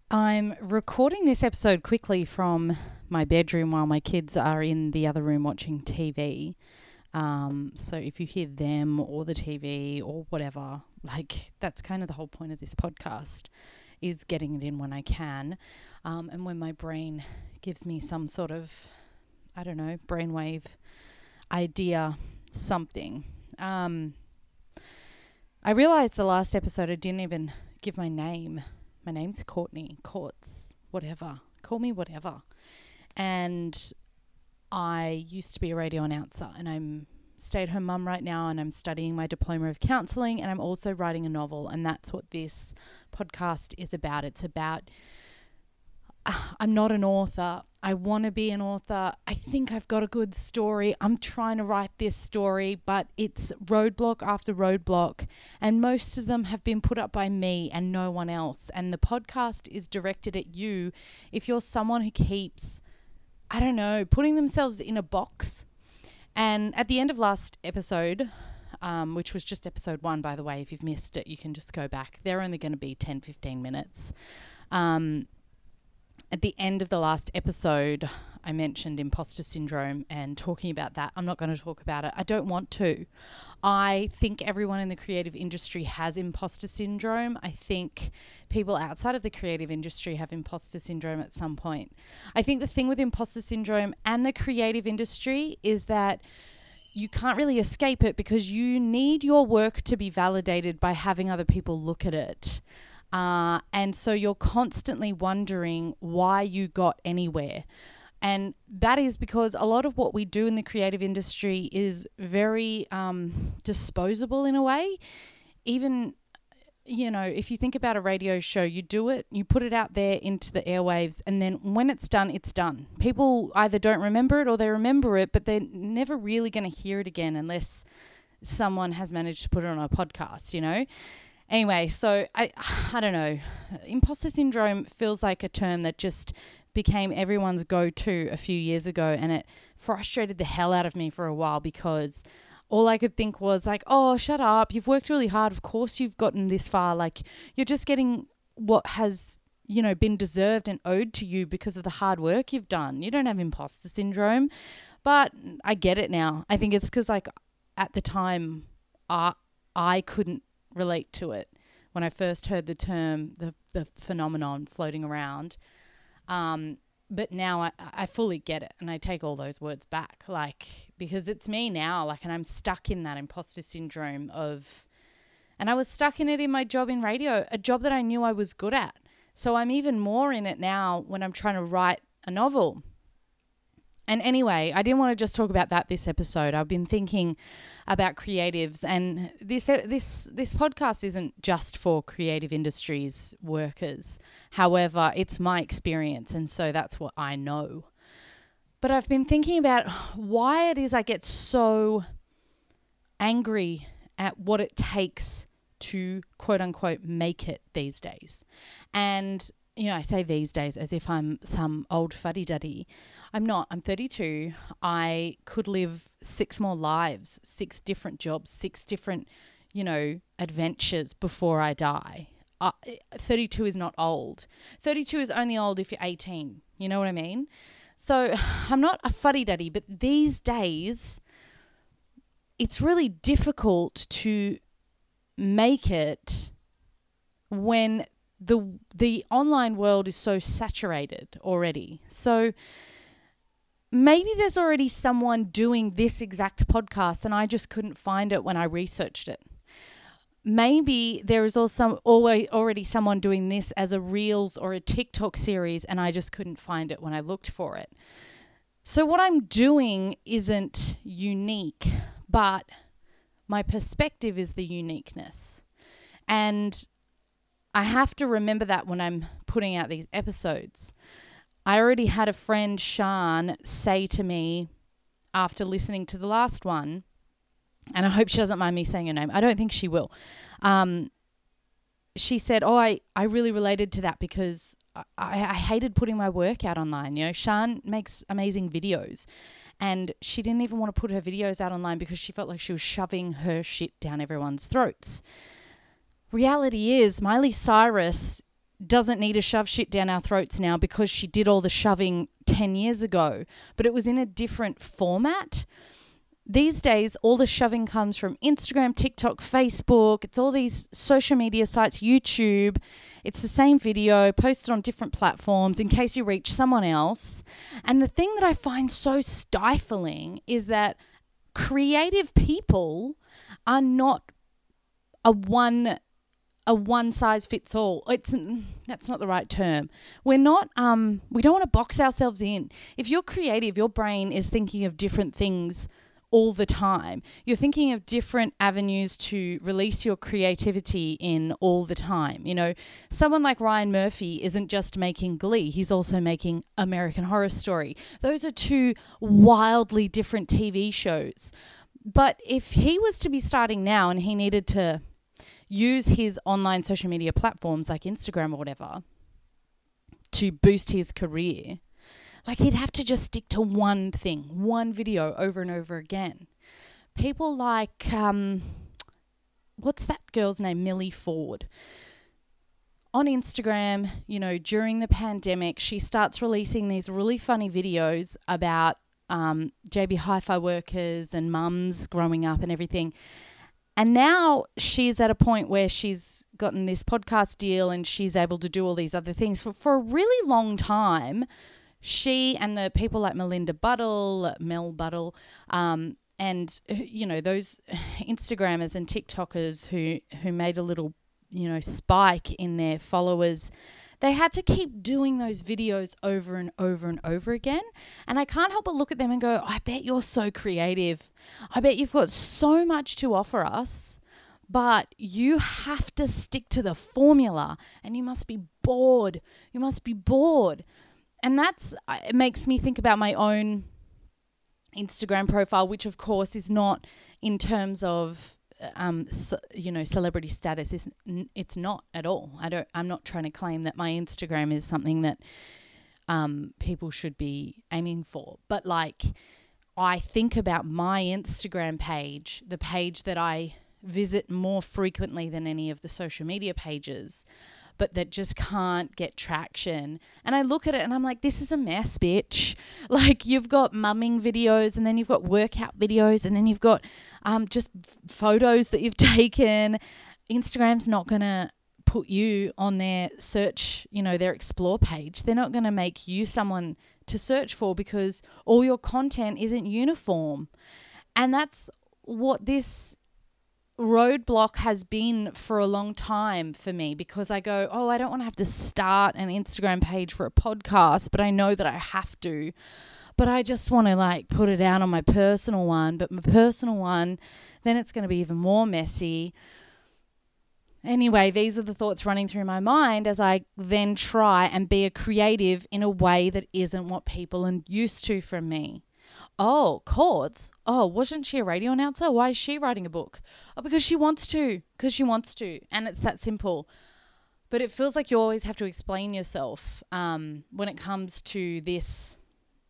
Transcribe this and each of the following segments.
I'm recording this episode quickly from my bedroom while my kids are in the other room watching TV. So if you hear them or the TV or whatever, that's kind of the whole point of this podcast, is getting it in when I can. And when my brain gives me some sort of, brainwave idea, something. I realized the last episode I didn't even give my name. My name's Courtney, Courts, whatever. Call me whatever. And I used to be a radio announcer, and I'm stay-at-home mum right now, and I'm studying my diploma of counselling, and I'm also writing a novel, and that's what this podcast is about. It's about I'm not an author. I want to be an author. I think I've got a good story. I'm trying to write this story, but it's roadblock after roadblock, and most of them have been put up by me and no one else. And the podcast is directed at you if you're someone who keeps, putting themselves in a box. And at the end of last episode, which was just episode 1, by the way, if you've missed it, you can just go back. They're only going to be 10, 15 minutes. At the end of the last episode, I mentioned imposter syndrome and talking about that. I'm not going to talk about it. I don't want to. I think everyone in the creative industry has imposter syndrome. I think people outside of the creative industry have imposter syndrome at some point. I think the thing with imposter syndrome and the creative industry is that you can't really escape it because you need your work to be validated by having other people look at it. And so you're constantly wondering why you got anywhere. And that is because a lot of what we do in the creative industry is very disposable in a way. Even, if you think about a radio show, you do it, you put it out there into the airwaves, and then when it's done, it's done. People either don't remember it or they remember it, but they're never really going to hear it again unless someone has managed to put it on a podcast, Anyway, so I don't know. Imposter syndrome feels like a term that just became everyone's go-to a few years ago, and it frustrated the hell out of me for a while because all I could think was like, oh, shut up. You've worked really hard. Of course you've gotten this far. Like, you're just getting what has, been deserved and owed to you because of the hard work you've done. You don't have imposter syndrome. But I get it now. I think it's because, at the time, I couldn't relate to it when I first heard the term, the phenomenon floating around. But now I fully get it, and I take all those words back, because it's me now, and I'm stuck in that imposter syndrome and I was stuck in it in my job in radio, a job that I knew I was good at. So I'm even more in it now when I'm trying to write a novel. And anyway, I didn't want to just talk about that this episode. I've been thinking about creatives, and this podcast isn't just for creative industries workers. However, it's my experience, and so that's what I know. But I've been thinking about why it is I get so angry at what it takes to quote unquote make it these days. And I say these days as if I'm some old fuddy-duddy. I'm not. I'm 32. I could live 6 more lives, 6 different jobs, 6 different, adventures before I die. 32 is not old. 32 is only old if you're 18. You know what I mean? So I'm not a fuddy-duddy, but these days it's really difficult to make it when the online world is so saturated already. So maybe there's already someone doing this exact podcast and I just couldn't find it when I researched it. Maybe there is also already someone doing this as a Reels or a TikTok series and I just couldn't find it when I looked for it. So what I'm doing isn't unique, but my perspective is the uniqueness. And I have to remember that when I'm putting out these episodes. I already had a friend, Shan, say to me after listening to the last one, and I hope she doesn't mind me saying her name. I don't think she will. She said, I really related to that because I hated putting my work out online. Shan makes amazing videos, and she didn't even want to put her videos out online because she felt like she was shoving her shit down everyone's throats. Reality is, Miley Cyrus doesn't need to shove shit down our throats now because she did all the shoving 10 years ago, but it was in a different format. These days, all the shoving comes from Instagram, TikTok, Facebook. It's all these social media sites, YouTube. It's the same video posted on different platforms in case you reach someone else. And the thing that I find so stifling is that creative people are not a one size fits all. That's not the right term. We're not we don't want to box ourselves in. If you're creative, your brain is thinking of different things all the time. You're thinking of different avenues to release your creativity in all the time. You know, someone like Ryan Murphy isn't just making Glee, he's also making American Horror Story. Those are two wildly different TV shows. But if he was to be starting now and he needed to use his online social media platforms like Instagram or whatever to boost his career, like he'd have to just stick to one thing, one video over and over again. People like, what's that girl's name? Millie Ford. On Instagram, you know, during the pandemic, she starts releasing these really funny videos about JB Hi-Fi workers and mums growing up and everything. And now she's at a point where she's gotten this podcast deal and she's able to do all these other things. For a really long time, she and the people like Mel Buttle, and, you know, those Instagrammers and TikTokers who made a little, you know, spike in their followers, they had to keep doing those videos over and over and over again. And I can't help but look at them and go, I bet you're so creative. I bet you've got so much to offer us, but you have to stick to the formula and you must be bored. You must be bored. And it makes me think about my own Instagram profile, which of course is not in terms of celebrity status. It's not at all. I'm not trying to claim that my Instagram is something that people should be aiming for. But like, I think about my Instagram page, the page that I visit more frequently than any of the social media pages, but that just can't get traction. And I look at it and I'm like, this is a mess, bitch. Like, you've got mumming videos and then you've got workout videos and then you've got just photos that you've taken. Instagram's not going to put you on their search, you know, their explore page. They're not going to make you someone to search for because all your content isn't uniform. And that's what this roadblock has been for a long time for me, because I go, I don't want to have to start an Instagram page for a podcast, but I know that I have to. But I just want to like put it out on my personal one. But my personal one, then it's going to be even more messy. Anyway, these are the thoughts running through my mind as I then try and be a creative in a way that isn't what people are used to from me. Oh, Chords. Oh, wasn't she a radio announcer? Why is she writing a book? Oh, because she wants to. And it's that simple. But it feels like you always have to explain yourself when it comes to this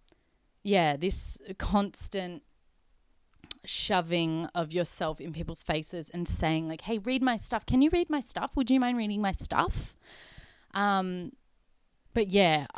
constant shoving of yourself in people's faces and saying like, hey, read my stuff. Can you read my stuff? Would you mind reading my stuff? But yeah,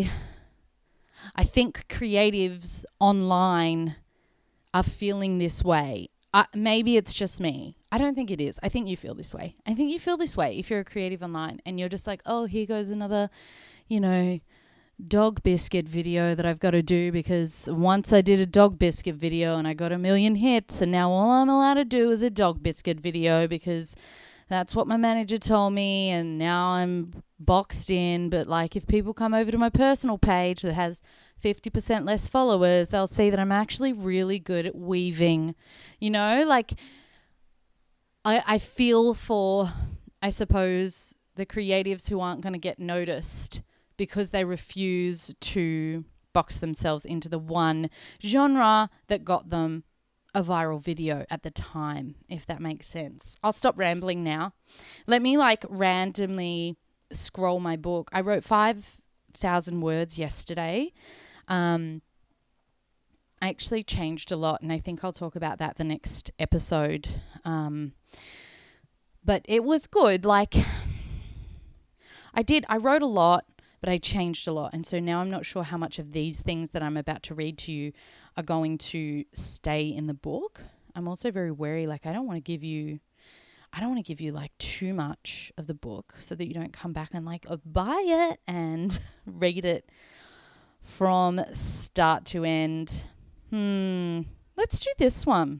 I think creatives online are feeling this way. Maybe it's just me. I don't think it is. I think you feel this way. I think you feel this way if you're a creative online and you're just like, oh, here goes another, you know, dog biscuit video that I've got to do because once I did a dog biscuit video and I got 1 million hits and now all I'm allowed to do is a dog biscuit video because that's what my manager told me and now I'm boxed in. But like, if people come over to my personal page that has 50% less followers, they'll see that I'm actually really good at weaving, you know, like I feel for, I suppose, the creatives who aren't going to get noticed because they refuse to box themselves into the one genre that got them a viral video at the time, if that makes sense. I'll stop rambling now. Let me like randomly scroll my book. I wrote 5,000 words yesterday. I actually changed a lot, and I think I'll talk about that the next episode. But it was good. Like, I wrote a lot, but I changed a lot. And so now I'm not sure how much of these things that I'm about to read to you are going to stay in the book. I'm also very wary, like I don't want to give you like too much of the book so that you don't come back and like buy it and read it from start to end. Let's do this one.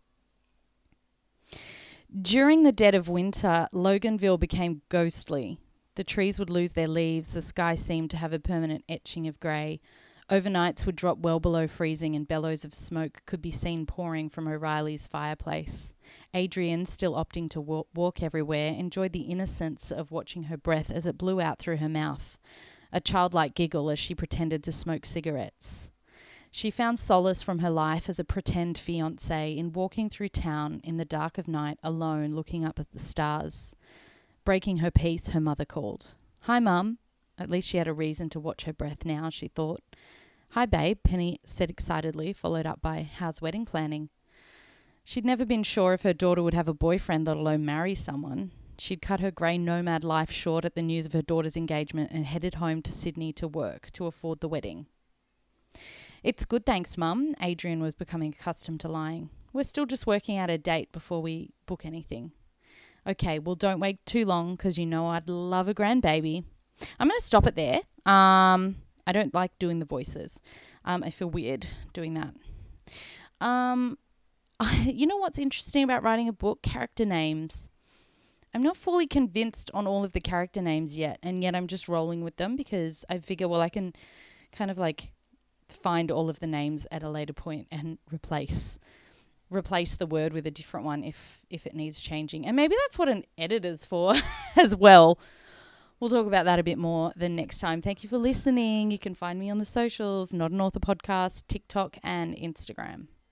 During the dead of winter, Loganville became ghostly. The trees would lose their leaves. The sky seemed to have a permanent etching of grey. Overnights would drop well below freezing and bellows of smoke could be seen pouring from O'Reilly's fireplace. Adrian, still opting to walk everywhere, enjoyed the innocence of watching her breath as it blew out through her mouth, a childlike giggle as she pretended to smoke cigarettes. She found solace from her life as a pretend fiancé in walking through town in the dark of night alone looking up at the stars. Breaking her peace, her mother called. "Hi, Mum." At least she had a reason to watch her breath now, she thought. "Hi, babe," Penny said excitedly, followed up by, "How's wedding planning?" She'd never been sure if her daughter would have a boyfriend, let alone marry someone. She'd cut her grey nomad life short at the news of her daughter's engagement and headed home to Sydney to work to afford the wedding. "It's good, thanks, Mum." Adrian was becoming accustomed to lying. "We're still just working out a date before we book anything." "Okay, well, don't wait too long because you know I'd love a grandbaby." I'm going to stop it there. I don't like doing the voices. I feel weird doing that. You know what's interesting about writing a book? Character names. I'm not fully convinced on all of the character names yet, and yet I'm just rolling with them because I figure, well, I can kind of like find all of the names at a later point and replace the word with a different one if it needs changing. And maybe that's what an editor's for as well. We'll talk about that a bit more the next time. Thank you for listening. You can find me on the socials, Not an Author Podcast, TikTok and Instagram.